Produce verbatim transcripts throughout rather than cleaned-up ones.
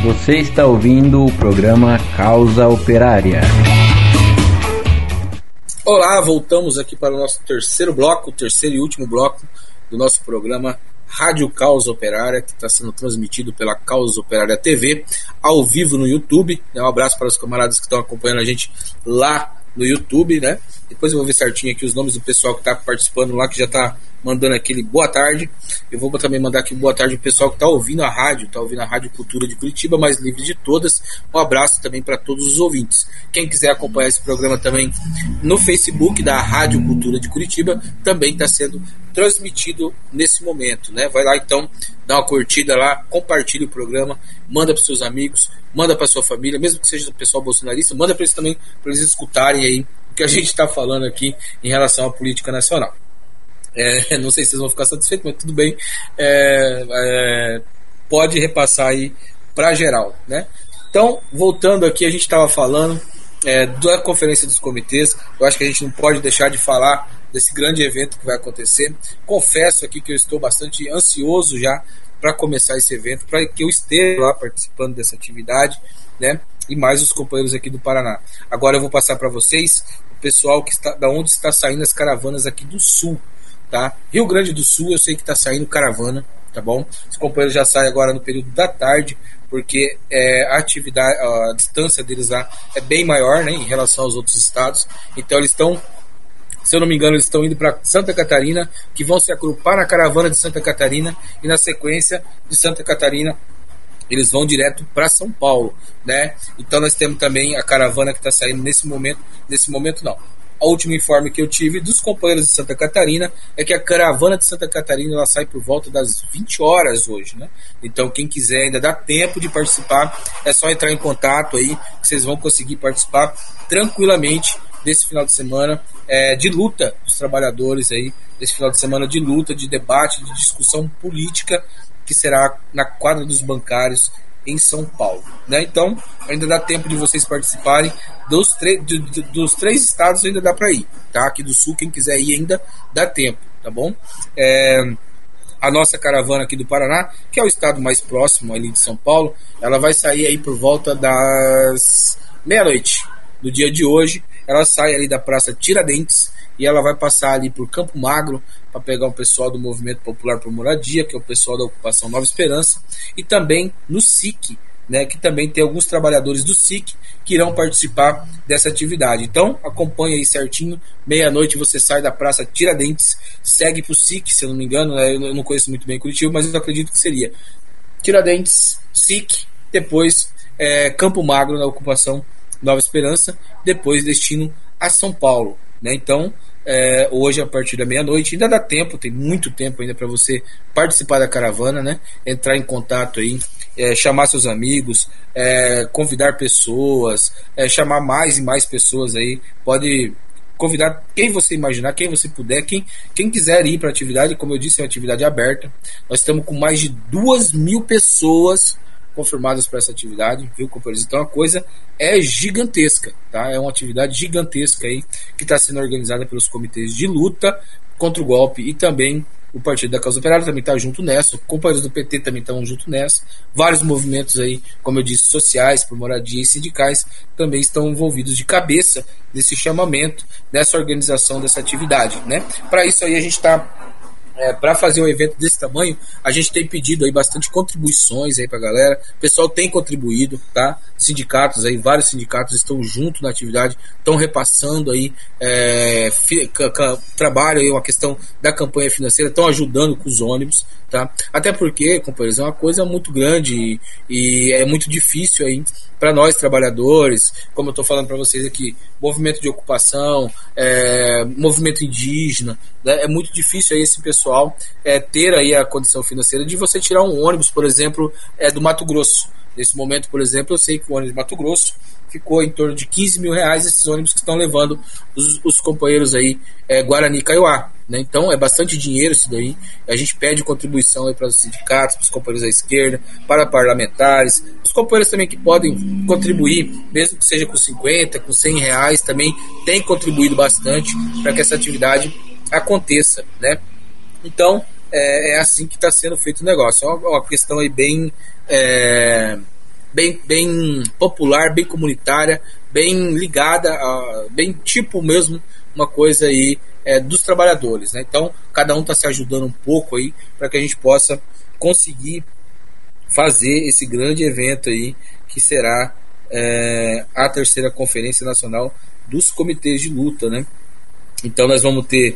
Você está ouvindo o programa Causa Operária. Olá, voltamos aqui para o nosso terceiro bloco, o terceiro e último bloco do nosso programa Rádio Causa Operária, que está sendo transmitido pela Causa Operária T V, ao vivo no YouTube. Um abraço para os camaradas que estão acompanhando a gente lá no YouTube, né? Depois eu vou ver certinho aqui os nomes do pessoal que está participando lá, que já está mandando aquele boa tarde. Eu vou também mandar aqui boa tarde ao pessoal que está ouvindo a rádio, está ouvindo a Rádio Cultura de Curitiba, mais livre de todas. Um abraço também para todos os ouvintes. Quem quiser acompanhar esse programa também no Facebook da Rádio Cultura de Curitiba, também está sendo transmitido nesse momento, né? Vai lá então, dá uma curtida lá, compartilha o programa, manda para seus amigos, manda para sua família, mesmo que seja do pessoal bolsonarista, manda para eles também, para eles escutarem aí o que a gente está falando aqui em relação à política nacional. É, não sei se vocês vão ficar satisfeitos, mas tudo bem. É, é, pode repassar aí para geral, né? Então, voltando aqui, a gente estava falando é, da conferência dos comitês. Eu acho que a gente não pode deixar de falar desse grande evento que vai acontecer. Confesso aqui que eu estou bastante ansioso já para começar esse evento, para que eu esteja lá participando dessa atividade, né? E mais os companheiros aqui do Paraná. Agora eu vou passar para vocês o pessoal que está, da onde está saindo as caravanas aqui do Sul. Tá? Rio Grande do Sul, eu sei que está saindo caravana, tá bom? Os companheiros já saem agora no período da tarde, porque é, a atividade, a distância deles lá é bem maior, né, em relação aos outros estados. Então eles estão, se eu não me engano, eles estão indo para Santa Catarina, que vão se agrupar na caravana de Santa Catarina, e na sequência de Santa Catarina eles vão direto para São Paulo, né? Então nós temos também a caravana que está saindo nesse momento, nesse momento não. O último informe que eu tive dos companheiros de Santa Catarina é que a caravana de Santa Catarina ela sai por volta das vinte horas hoje, né? Então quem quiser ainda dá tempo de participar, é só entrar em contato aí, que vocês vão conseguir participar tranquilamente desse final de semana é, de luta dos trabalhadores aí, desse final de semana de luta, de debate, de discussão política, que será na quadra dos bancários em São Paulo, né? Então ainda dá tempo de vocês participarem dos, de, de, dos três estados, ainda dá para ir, tá? Aqui do Sul, quem quiser ir ainda dá tempo, tá bom? É, a nossa caravana aqui do Paraná, que é o estado mais próximo ali de São Paulo, ela vai sair aí por volta das meia-noite do dia de hoje. Ela sai ali da Praça Tiradentes e ela vai passar ali por Campo Magro para pegar o pessoal do Movimento Popular por Moradia, que é o pessoal da Ocupação Nova Esperança, e também no S I C, né, que também tem alguns trabalhadores do S I C que irão participar dessa atividade. Então acompanha aí certinho, meia-noite você sai da Praça Tiradentes, segue para o S I C, se eu não me engano, né, eu não conheço muito bem Curitiba, mas eu acredito que seria Tiradentes, S I C, depois é, Campo Magro na Ocupação Nova Esperança, depois destino a São Paulo, né? Então É, hoje a partir da meia-noite, ainda dá tempo, tem muito tempo ainda para você participar da caravana, né? Entrar em contato aí, é, chamar seus amigos, é, convidar pessoas, é, chamar mais e mais pessoas aí, pode convidar quem você imaginar, quem você puder, quem, quem quiser ir para a atividade. Como eu disse, é uma atividade aberta, nós estamos com mais de duas mil pessoas confirmadas para essa atividade, viu, companheiros? Então a coisa é gigantesca, tá? É uma atividade gigantesca aí que está sendo organizada pelos comitês de luta contra o golpe, e também o Partido da Causa Operária também está junto nessa, companheiros do P T também estão junto nessa, vários movimentos aí, como eu disse, sociais, por moradia e sindicais também estão envolvidos de cabeça nesse chamamento, nessa organização dessa atividade, né? Para isso aí a gente está É, para fazer um evento desse tamanho, a gente tem pedido aí bastante contribuições aí pra galera. O pessoal tem contribuído, tá? Sindicatos aí, vários sindicatos estão junto na atividade, estão repassando aí é, fi, ca, ca, trabalho aí, uma questão da campanha financeira, estão ajudando com os ônibus, tá? Até porque, companheiros, é uma coisa muito grande e, e é muito difícil aí para nós trabalhadores, como eu estou falando para vocês aqui, movimento de ocupação, é, movimento indígena, né? É muito difícil aí esse pessoal é, ter aí a condição financeira de você tirar um ônibus, por exemplo, é, do Mato Grosso. Nesse momento, por exemplo, eu sei que o ônibus de Mato Grosso ficou em torno de quinze mil reais, esses ônibus que estão levando os, os companheiros aí, é, Guarani e Kaiowá, né? Então é bastante dinheiro isso daí. A gente pede contribuição aí para os sindicatos, para os companheiros da esquerda, para parlamentares, os companheiros também que podem contribuir, mesmo que seja com cinquenta, com cem reais, também tem contribuído bastante para que essa atividade aconteça, né? Então é, é assim que está sendo feito o negócio. É uma, uma questão aí bem é, bem, bem popular, bem comunitária, bem ligada, a, bem tipo mesmo, uma coisa aí é, dos trabalhadores, né? Então, cada um está se ajudando um pouco aí para que a gente possa conseguir fazer esse grande evento aí, que será é, a terceira Conferência Nacional dos Comitês de Luta, né? Então nós vamos ter,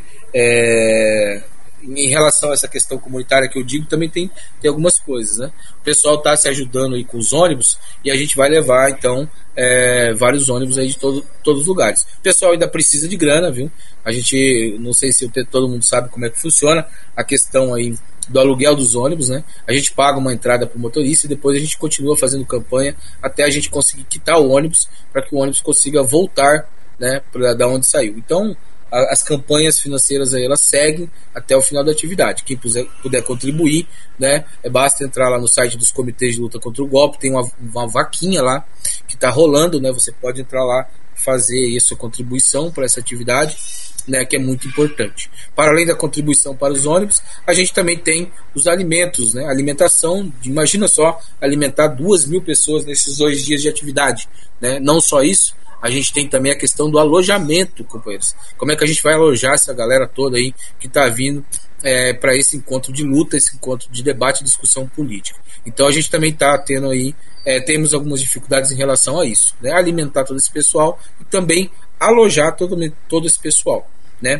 é, em relação a essa questão comunitária que eu digo, também tem, tem algumas coisas, né? O pessoal está se ajudando aí com os ônibus e a gente vai levar, então, é, vários ônibus aí de todo, todos os lugares. O pessoal ainda precisa de grana, viu? A gente, não sei se todo mundo sabe como é que funciona a questão aí do aluguel dos ônibus, né? A gente paga uma entrada para o motorista e depois a gente continua fazendo campanha até a gente conseguir quitar o ônibus para que o ônibus consiga voltar, né, para da onde saiu. Então, a, as campanhas financeiras aí, elas seguem até o final da atividade. Quem puder, puder contribuir, né, é, basta entrar lá no site dos Comitês de Luta contra o Golpe, tem uma, uma vaquinha lá que está rolando, né? Você pode entrar lá, fazer aí a sua contribuição para essa atividade, né, que é muito importante. Para além da contribuição para os ônibus, a gente também tem os alimentos, né, alimentação. Imagina só, alimentar duas mil pessoas nesses dois dias de atividade, né? Não só isso, a gente tem também a questão do alojamento, companheiros. Como é que a gente vai alojar essa galera toda aí que está vindo é, para esse encontro de luta, esse encontro de debate e discussão política? Então a gente também está tendo aí, é, temos algumas dificuldades em relação a isso, né? Alimentar todo esse pessoal e também alojar todo, todo esse pessoal, né?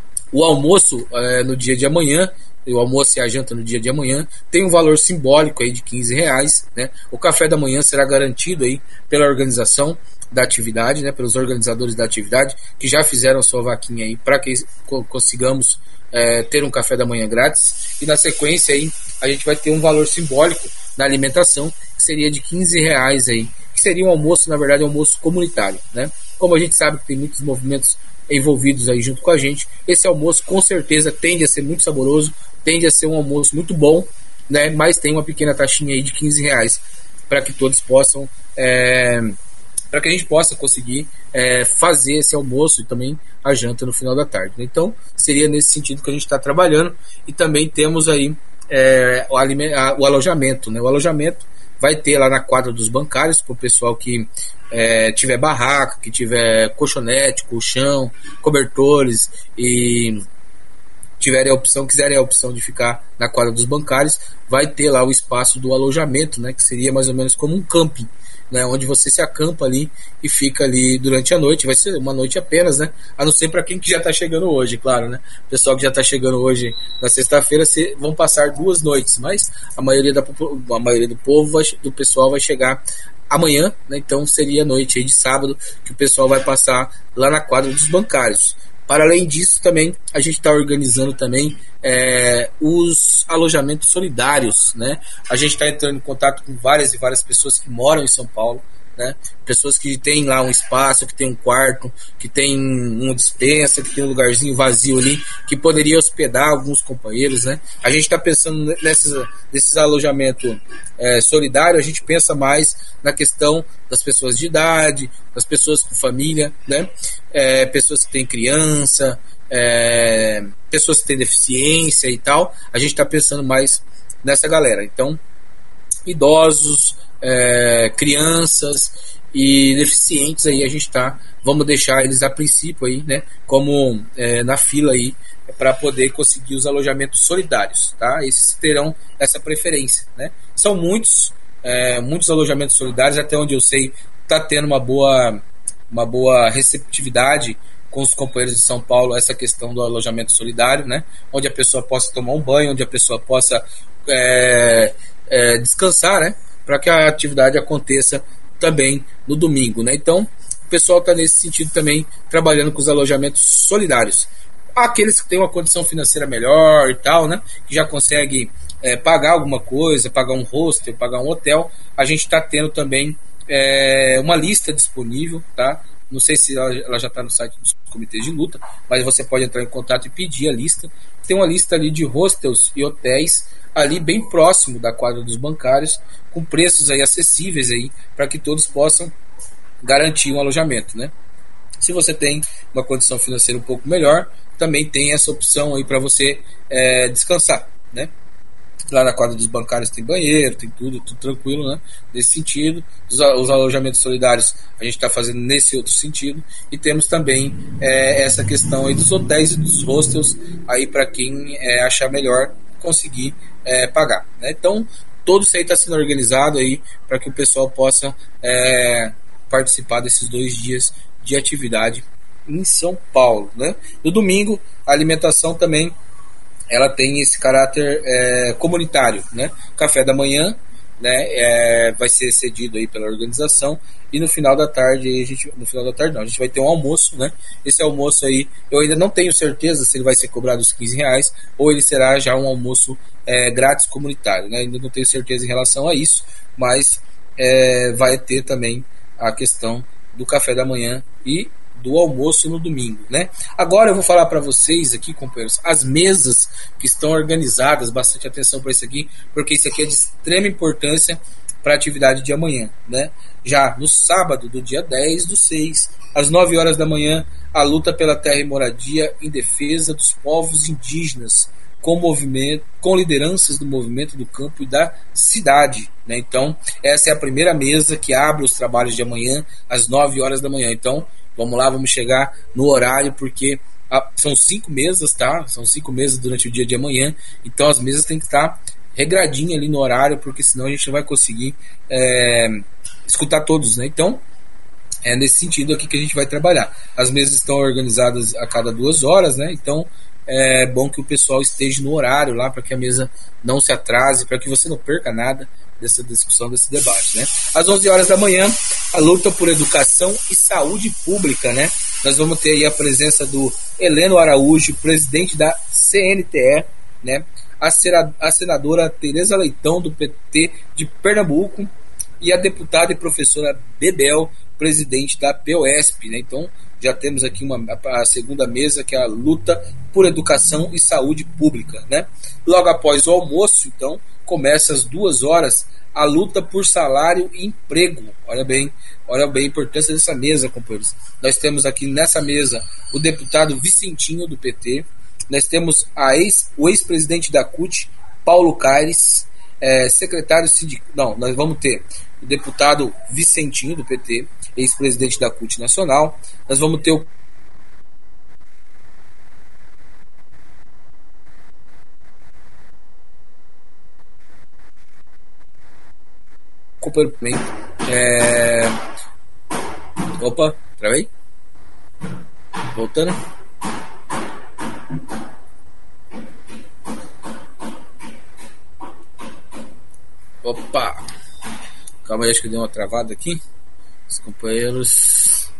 O almoço é, no dia de amanhã, o almoço e a janta no dia de amanhã tem um valor simbólico aí de quinze reais, né? O café da manhã será garantido aí pela organização da atividade, né, pelos organizadores da atividade, que já fizeram sua vaquinha aí para que consigamos é, ter um café da manhã grátis. E na sequência aí a gente vai ter um valor simbólico na alimentação, que seria de quinze reais aí, que seria um almoço, na verdade, um almoço comunitário, né? Como a gente sabe que tem muitos movimentos envolvidos aí junto com a gente, esse almoço com certeza tende a ser muito saboroso, tende a ser um almoço muito bom, né? Mas tem uma pequena taxinha aí de quinze reais para que todos possam é, para que a gente possa conseguir é, fazer esse almoço e também a janta no final da tarde. Então, seria nesse sentido que a gente está trabalhando. E também temos aí é, o, a, o alojamento, né? O alojamento vai ter lá na quadra dos bancários para o pessoal que é, tiver barraca, que tiver colchonete, colchão, cobertores e tiverem a opção, quiserem a opção de ficar na quadra dos bancários, vai ter lá o espaço do alojamento, né? Que seria mais ou menos como um camping, né, onde você se acampa ali e fica ali durante a noite. Vai ser uma noite apenas, né? A não ser para quem que já está chegando hoje, claro, né? O pessoal que já está chegando hoje na sexta-feira vão passar duas noites, mas a maioria, da, a maioria do povo, vai, do pessoal vai chegar amanhã, né? Então seria a noite aí de sábado que o pessoal vai passar lá na quadra dos bancários. Para além disso, também a gente está organizando também é, os alojamentos solidários, né? A gente está entrando em contato com várias e várias pessoas que moram em São Paulo, né? Pessoas que têm lá um espaço, que tem um quarto, que tem uma despensa, que tem um lugarzinho vazio ali, que poderia hospedar alguns companheiros, né? A gente está pensando nesses, nesses alojamentos é, solidários, a gente pensa mais na questão das pessoas de idade, das pessoas com família, né? É, pessoas que têm criança, é, pessoas que têm deficiência e tal. A gente está pensando mais nessa galera. Então, idosos, é, crianças e deficientes aí a gente tá, vamos deixar eles a princípio aí, né, como é, na fila aí para poder conseguir os alojamentos solidários, tá? Esses terão essa preferência, né? São muitos, é, muitos alojamentos solidários, até onde eu sei tá tendo uma boa, uma boa receptividade com os companheiros de São Paulo essa questão do alojamento solidário, né? Onde a pessoa possa tomar um banho, onde a pessoa possa é, é, descansar, né? Para que a atividade aconteça também no domingo, né? Então, o pessoal está nesse sentido também trabalhando com os alojamentos solidários. Aqueles que têm uma condição financeira melhor e tal, né? Que já conseguem é, pagar alguma coisa, pagar um hostel, pagar um hotel, a gente está tendo também é, uma lista disponível, tá? Não sei se ela, ela já está no site dos comitês de luta, mas você pode entrar em contato e pedir a lista. Tem uma lista ali de hostels e hotéis ali bem próximo da quadra dos bancários, com preços aí acessíveis aí, para que todos possam garantir um alojamento, né? Se você tem uma condição financeira um pouco melhor, também tem essa opção aí para você é, descansar, né? Lá na quadra dos bancários tem banheiro, tem tudo, tudo tranquilo, né? Nesse sentido. Os, os alojamentos solidários a gente está fazendo nesse outro sentido. E temos também é, essa questão aí dos hotéis e dos hostels aí para quem é, achar melhor conseguir é, pagar, né? Então, todo isso aí está sendo organizado aí para que o pessoal possa é, participar desses dois dias de atividade em São Paulo, né? No domingo, a alimentação também ela tem esse caráter é, comunitário, né? Café da manhã, né, é, vai ser cedido aí pela organização, e no final da tarde, a gente, no final da tarde não, a gente vai ter um almoço, né? Esse almoço aí, eu ainda não tenho certeza se ele vai ser cobrado os quinze reais ou ele será já um almoço é, grátis comunitário, né? Ainda não tenho certeza em relação a isso, mas é, vai ter também a questão do café da manhã e do almoço no domingo, né? Agora eu vou falar para vocês aqui, companheiros, as mesas que estão organizadas, bastante atenção para isso aqui, porque isso aqui é de extrema importância para a atividade de amanhã, né? Já no sábado do dia dez do seis, às nove horas da manhã, a luta pela terra e moradia em defesa dos povos indígenas, com movimento, com lideranças do movimento do campo e da cidade, né? Então, essa é a primeira mesa que abre os trabalhos de amanhã às nove horas da manhã. Então, vamos lá, vamos chegar no horário, porque a, são cinco mesas, tá? São cinco mesas durante o dia de amanhã, então as mesas têm que estar regradinha ali no horário, porque senão a gente não vai conseguir é, escutar todos, né? Então, é nesse sentido aqui que a gente vai trabalhar. As mesas estão organizadas a cada duas horas, né? Então, é bom que o pessoal esteja no horário lá, para que a mesa não se atrase, para que você não perca nada dessa discussão, desse debate, né? Às onze horas da manhã, a luta por educação e saúde pública, né? Nós vamos ter aí a presença do Heleno Araújo, presidente da C N T E, né? A senadora Tereza Leitão, do P T de Pernambuco, e a deputada e professora Bebel, presidente da P O S P, né? Então, já temos aqui uma, a segunda mesa, que é a luta por educação e saúde pública, né? Logo após o almoço, então, começa às duas horas a luta por salário e emprego. Olha bem, olha bem a importância dessa mesa, companheiros. Nós temos aqui nessa mesa o deputado Vicentinho, do P T, nós temos a ex, o ex-presidente da C U T, Paulo Caires, é, secretário sindical. Não, nós vamos ter o deputado Vicentinho, do P T, ex-presidente da C U T Nacional. Nós vamos ter o companheiro é... Opa, travei? Voltando. Opa! Calma aí, acho que deu uma travada aqui. Os companheiros.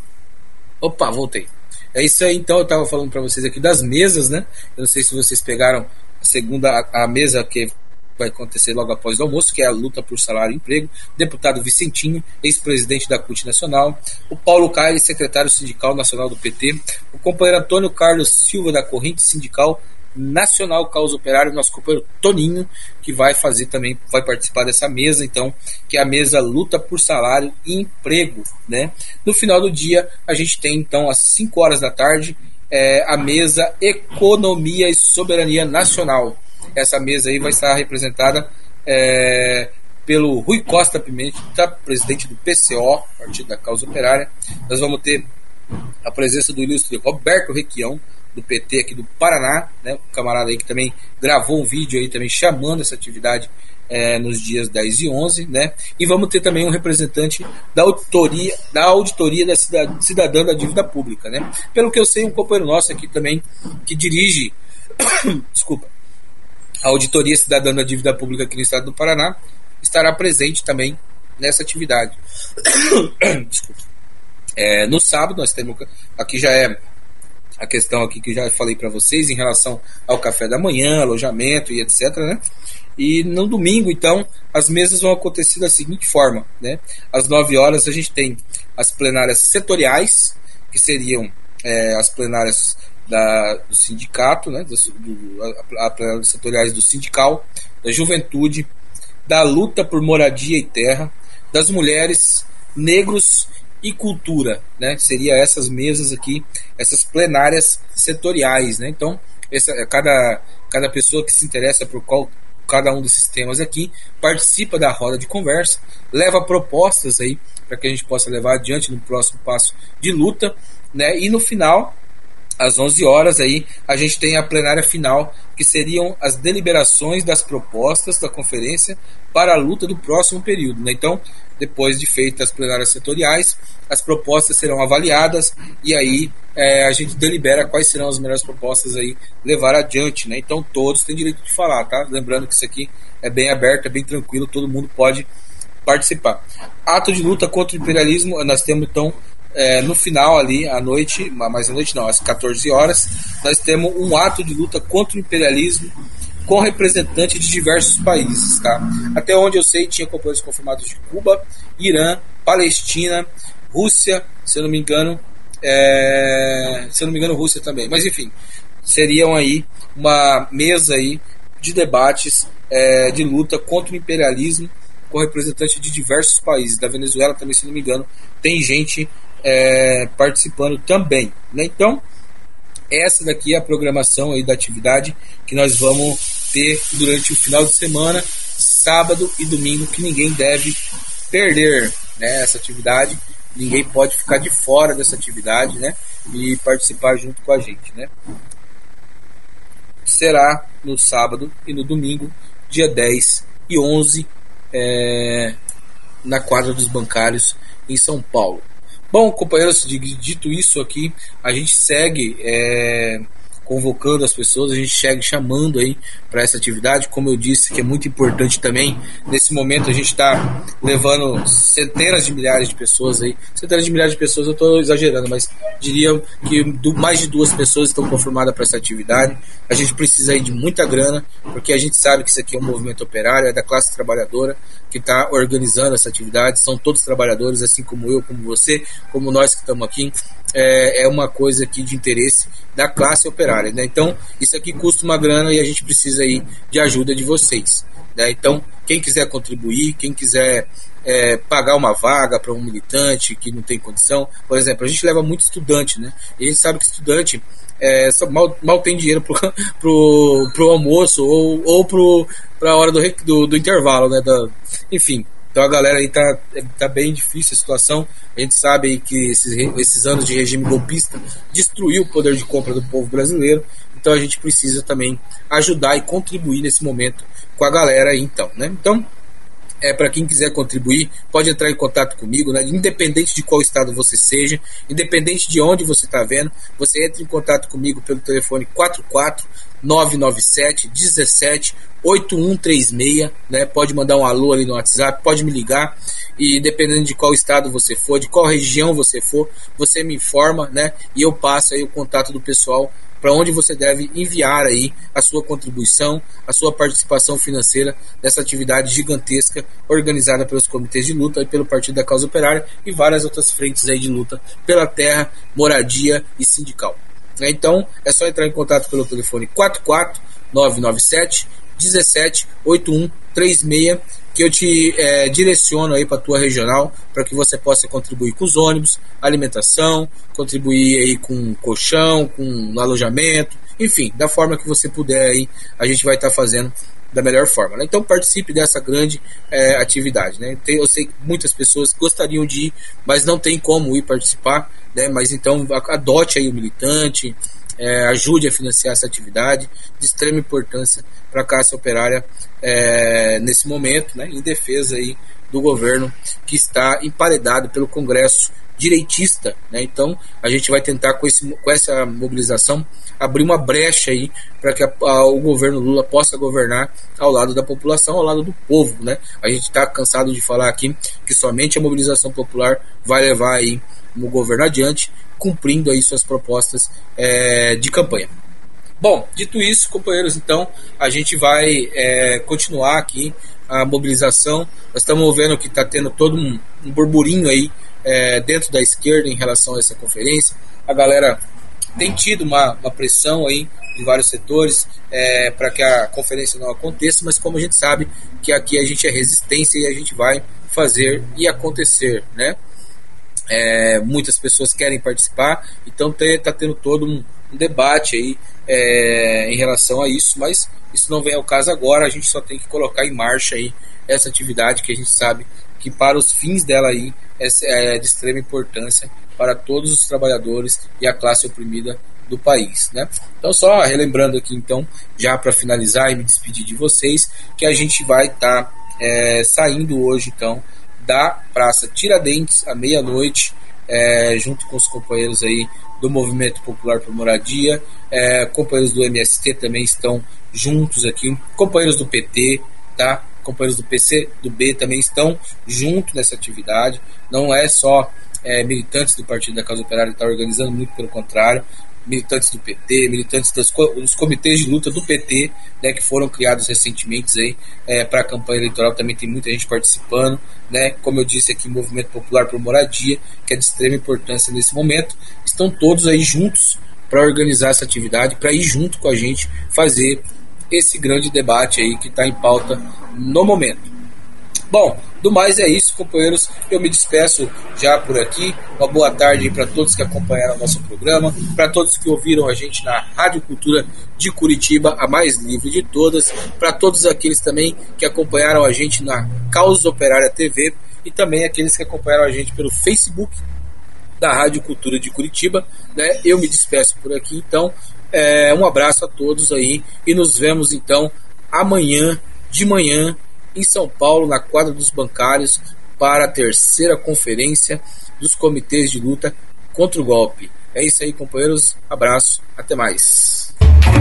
Opa, voltei. É isso aí, então. Eu estava falando para vocês aqui das mesas, né? Eu não sei se vocês pegaram a segunda, a, a mesa que vai acontecer logo após o almoço, que é a luta por salário e emprego. Deputado Vicentinho, ex-presidente da C U T Nacional. O Paulo Caires, secretário sindical nacional do P T. O companheiro Antônio Carlos Silva, da Corrente Sindical Nacional Causa Operária, nosso companheiro Toninho, que vai fazer também, vai participar dessa mesa, então, que é a mesa luta por salário e emprego, né? No final do dia, a gente tem, então, às cinco horas da tarde, é, a mesa Economia e Soberania Nacional. Essa mesa aí vai estar representada é, pelo Rui Costa Pimenta, presidente do P C O, Partido da Causa Operária. Nós vamos ter a presença do ilustre Roberto Requião, do P T aqui do Paraná, né, um camarada aí que também gravou um vídeo aí também chamando essa atividade é, nos dias dez e onze, né, e vamos ter também um representante da auditoria da, auditoria da cidadã da dívida pública, né, pelo que eu sei, um companheiro nosso aqui também que dirige desculpa, a auditoria cidadã da dívida pública aqui no estado do Paraná, estará presente também nessa atividade. Desculpa. É, no sábado nós temos, aqui já é a questão aqui que eu já falei para vocês em relação ao café da manhã, alojamento e etc, né? E no domingo, então, as mesas vão acontecer da seguinte forma, né? Às nove horas a gente tem as plenárias setoriais, que seriam é, as plenárias da, do sindicato, né? Do, do, a, a plenárias setoriais do sindical, da juventude, da luta por moradia e terra, das mulheres, negros e cultura, né? Seria essas mesas aqui, essas plenárias setoriais, né? Então, essa, cada, cada pessoa que se interessa por qual cada um desses temas aqui, participa da roda de conversa, leva propostas aí para que a gente possa levar adiante no próximo passo de luta, né? E no final, às onze horas, aí, a gente tem a plenária final, que seriam as deliberações das propostas da conferência para a luta do próximo período, né? Então, depois de feitas as plenárias setoriais, as propostas serão avaliadas e aí é, a gente delibera quais serão as melhores propostas aí levar adiante, né? Então todos têm direito de falar, tá? Lembrando que isso aqui é bem aberto, é bem tranquilo, todo mundo pode participar. Ato de luta contra o imperialismo, nós temos então é, no final ali, à noite, mas à noite não, às quatorze horas, nós temos um ato de luta contra o imperialismo com representantes de diversos países, tá? Até onde eu sei, tinha companheiros confirmados de Cuba, Irã, Palestina, Rússia, se eu não me engano, é... se eu não me engano, Rússia também. Mas enfim, seriam aí uma mesa aí de debates é, de luta contra o imperialismo com representantes de diversos países. Da Venezuela também, se não me engano, tem gente é, participando também, né? Então, essa daqui é a programação aí da atividade que nós vamos ter durante o final de semana, sábado e domingo, que ninguém deve perder, né, essa atividade. Ninguém pode ficar de fora dessa atividade, né, e participar junto com a gente, né. Será no sábado e no domingo, dia dez e onze, é, na quadra dos bancários em São Paulo. Bom, companheiros, dito isso aqui, a gente segue é, convocando as pessoas, a gente segue chamando aí para essa atividade, como eu disse, que é muito importante também. Nesse momento a gente está levando centenas de milhares de pessoas aí, centenas de milhares de pessoas, eu estou exagerando, mas diria que do, mais de duas pessoas estão confirmadas para essa atividade. A gente precisa aí de muita grana, porque a gente sabe que isso aqui é um movimento operário, é da classe trabalhadora que está organizando essa atividade, são todos trabalhadores, assim como eu, como você, como nós que estamos aqui. É, é uma coisa aqui de interesse da classe operária, né? Então, isso aqui custa uma grana e a gente precisa aí de ajuda de vocês, né? Então, quem quiser contribuir, quem quiser é, pagar uma vaga para um militante que não tem condição, por exemplo, a gente leva muito estudante, né? E a gente sabe que estudante é, só mal, mal tem dinheiro pro, pro, pro almoço ou, ou pro, pra hora do, do, do intervalo, né? Da, enfim. Então a galera aí tá, tá bem difícil a situação. A gente sabe aí que esses, esses anos de regime golpista destruiu o poder de compra do povo brasileiro. Então a gente precisa também ajudar e contribuir nesse momento com a galera aí, então, né? Então, é, para quem quiser contribuir, pode entrar em contato comigo, né? Independente de qual estado você seja, independente de onde você está vendo, você entra em contato comigo pelo telefone quatro quatro nove nove sete um sete oito um três seis, né? Pode mandar um alô ali no WhatsApp, pode me ligar, e dependendo de qual estado você for, de qual região você for, você me informa, né? E eu passo aí o contato do pessoal para onde você deve enviar aí a sua contribuição, a sua participação financeira nessa atividade gigantesca organizada pelos comitês de luta e pelo Partido da Causa Operária e várias outras frentes aí de luta pela terra, moradia e sindical. Então é só entrar em contato pelo telefone quatro quatro nove nove sete um sete oito um três seis, que eu te é, direciono aí para a tua regional, para que você possa contribuir com os ônibus, alimentação, contribuir aí com colchão, com alojamento, enfim, da forma que você puder aí, a gente vai estar tá fazendo da melhor forma, né? Então participe dessa grande é, atividade, né? Tem, eu sei que muitas pessoas gostariam de ir, mas não tem como ir participar, né? Mas então adote aí o militante, é, ajude a financiar essa atividade de extrema importância para a classe operária é, nesse momento, né? Em defesa aí do governo que está emparedado pelo Congresso direitista, né? Então a gente vai tentar com, esse, com essa mobilização abrir uma brecha aí para que a, a, o governo Lula possa governar ao lado da população, ao lado do povo, né? A gente está cansado de falar aqui que somente a mobilização popular vai levar aí o governo adiante, cumprindo aí suas propostas é, de campanha. Bom, dito isso, companheiros, então a gente vai é, continuar aqui a mobilização. Nós estamos vendo que está tendo todo um, um burburinho aí é, dentro da esquerda em relação a essa conferência. A galera tem tido uma, uma pressão aí em vários setores é, para que a conferência não aconteça, mas como a gente sabe que aqui a gente é resistência e a gente vai fazer e acontecer, né? É, muitas pessoas querem participar, então está tendo todo um, um debate aí é, em relação a isso, mas isso não vem ao caso agora. A gente só tem que colocar em marcha aí essa atividade que a gente sabe que para os fins dela aí é, é de extrema importância para todos os trabalhadores e a classe oprimida do país, né? Então, só relembrando aqui, então, já para finalizar e me despedir de vocês, que a gente vai estar tá, é, saindo hoje, então, da Praça Tiradentes à meia-noite, é, junto com os companheiros aí do Movimento Popular por Moradia, é, companheiros do M S T também estão juntos aqui, companheiros do P T, tá? Companheiros do P C, do B também estão juntos nessa atividade. Não é só é, militantes do Partido da Causa Operária que estão organizando, muito pelo contrário, militantes do P T, militantes das, dos comitês de luta do P T, né, que foram criados recentemente aí, é, para a campanha eleitoral, também tem muita gente participando, né, como eu disse aqui, Movimento Popular por Moradia, que é de extrema importância nesse momento, estão todos aí juntos para organizar essa atividade, para ir junto com a gente fazer esse grande debate aí que está em pauta no momento. Bom, do mais é isso, companheiros. Eu me despeço já por aqui. Uma boa tarde para todos que acompanharam o nosso programa, para todos que ouviram a gente na Rádio Cultura de Curitiba, a mais livre de todas, para todos aqueles também que acompanharam a gente na Causa Operária T V e também aqueles que acompanharam a gente pelo Facebook da Rádio Cultura de Curitiba, né? Eu me despeço por aqui, então, é, um abraço a todos aí e nos vemos então amanhã de manhã em São Paulo, na quadra dos bancários, para a terceira conferência dos comitês de luta contra o golpe. É isso aí, companheiros. Abraço. Até mais.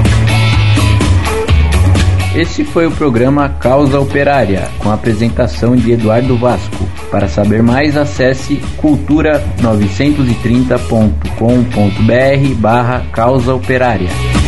Esse foi o programa Causa Operária, com a apresentação de Eduardo Vasco. Para saber mais, acesse cultura novecentos e trinta ponto com ponto br barra Causa Operária.